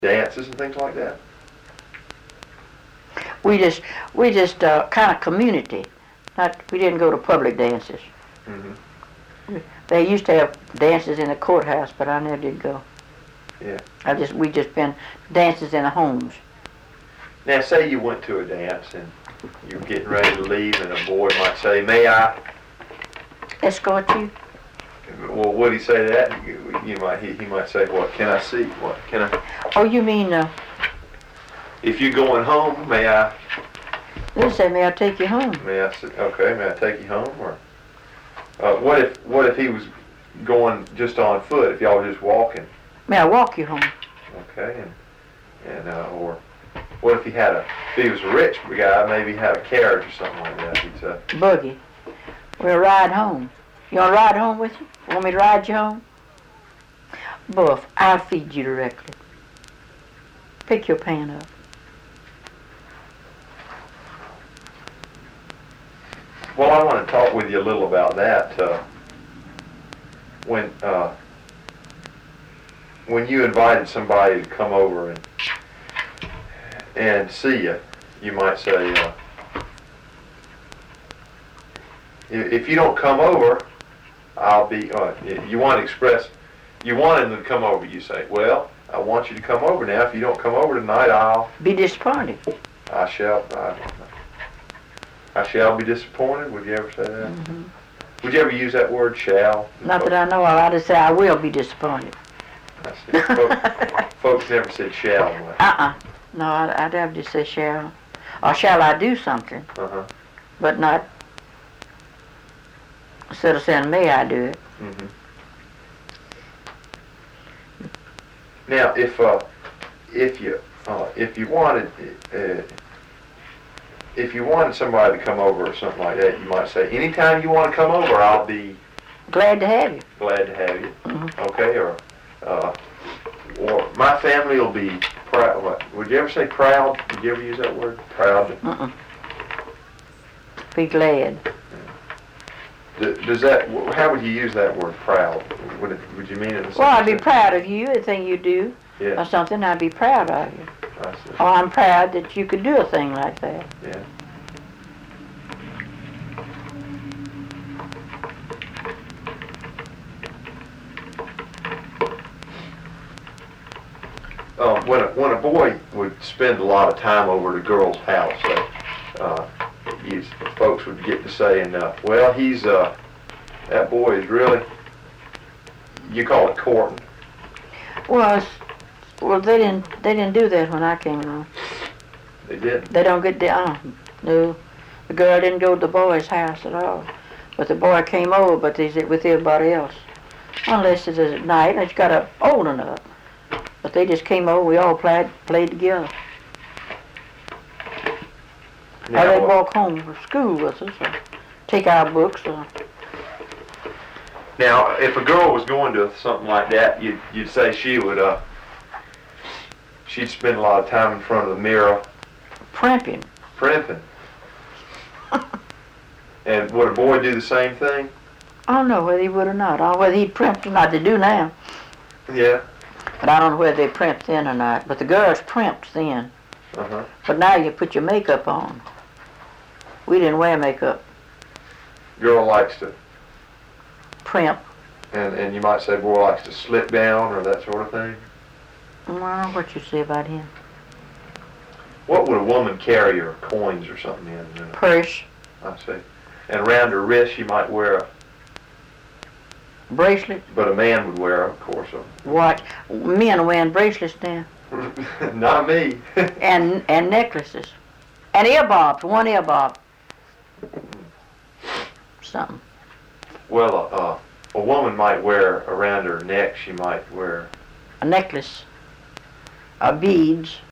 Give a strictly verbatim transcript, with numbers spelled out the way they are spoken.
dances and things like that? We just, we just uh, kind of community. Not, we didn't go to public dances. Mm-hmm. They used to have dances in the courthouse, but I never did go. Yeah. I just, we just been dances in the homes. Now, say you went to a dance and you were getting ready to leave, and a boy might say, "May I?" Escort you? Well, would he say that? You, you might. He, he might say, "What? Can I see? What? Can I?" Oh, you mean, uh, If you're going home, may I? they'll say, may I take you home? May I? Sit, okay. May I take you home? Or uh, what if? What if he was going just on foot? If y'all were just walking? May I walk you home? Okay. And and uh, or what if he had a? If he was a rich guy, maybe he had a carriage or something like that. He'd say, Buggy. We'll ride home. You want to ride home with you? Want me to ride you home? Buff, I'll feed you directly. Pick your pan up. well, I want to talk with you a little about that. Uh, when uh, when you invited somebody to come over and and see you, you might say, uh, if you don't come over, I'll be. Uh, you want to express, you want him to come over. You say, well, I want you to come over now. If you don't come over tonight, I'll Be disappointed. I shall. I, I shall be disappointed. Would you ever say that? Mm-hmm. Would you ever use that word, shall? Not that I know of. I just say I will be disappointed. I see. Folks, folks never said shall. Uh-uh. No, I'd, I'd have to say shall. Or shall I do something, Uh-huh. but not, instead of saying may I do it. Mm-hmm. Now, if uh, if you uh, if you wanted uh, if you wanted somebody to come over or something like that, you might say, anytime you want to come over, I'll be Glad to have you. glad to have you. Mm-hmm. Okay, or uh, or my family will be proud. What, would you ever say proud? Did you ever use that word, proud? Uh-uh. Be glad. D- Does that? How would you use that word, proud? Would it? Would you mean it? In the Well, I'd be same sense? proud of you, anything you do or Yeah, something, I'd be proud of you. I see. Oh, I'm proud that you could do a thing like that. Yeah. Uh, when a, when a boy would spend a lot of time over at a girl's house, uh, uh, you, folks would get to saying, uh, well, he's, uh, that boy is really, you call it courting. Well, it's, well, they didn't, they didn't do that when I came along. They did. They don't get down. No, the girl didn't go to the boy's house at all. But the boy came over, but he's with everybody else. Unless it's at night, and it's got up old enough. But they just came over, we all played, played together. Or Now, they'd uh, walk home from school with us, or take our books, or now, if a girl was going to something like that, you'd, you'd say she would, uh, she'd spend a lot of time in front of the mirror primping. primping. And would a boy do the same thing? I don't know whether he would or not. I don't know whether he'd primped or not. They do now. Yeah. But I don't know whether they primped then or not. But the girls primped then. Uh-huh. But now you put your makeup on. We didn't wear makeup. Girl likes to, Primp. and, and you might say boy likes to slip down or that sort of thing. Well, I don't know what you say about him. What would a woman carry her coins or something in? You know? Purse, I see. And around her wrist she might wear a, bracelet, but a man would wear, of course, a, watch. Men are wearing bracelets now. not me. And and necklaces. And ear bobs, one ear bob. Something. Well, uh, uh, a woman might wear around her neck, she might wear A necklace. Or beads.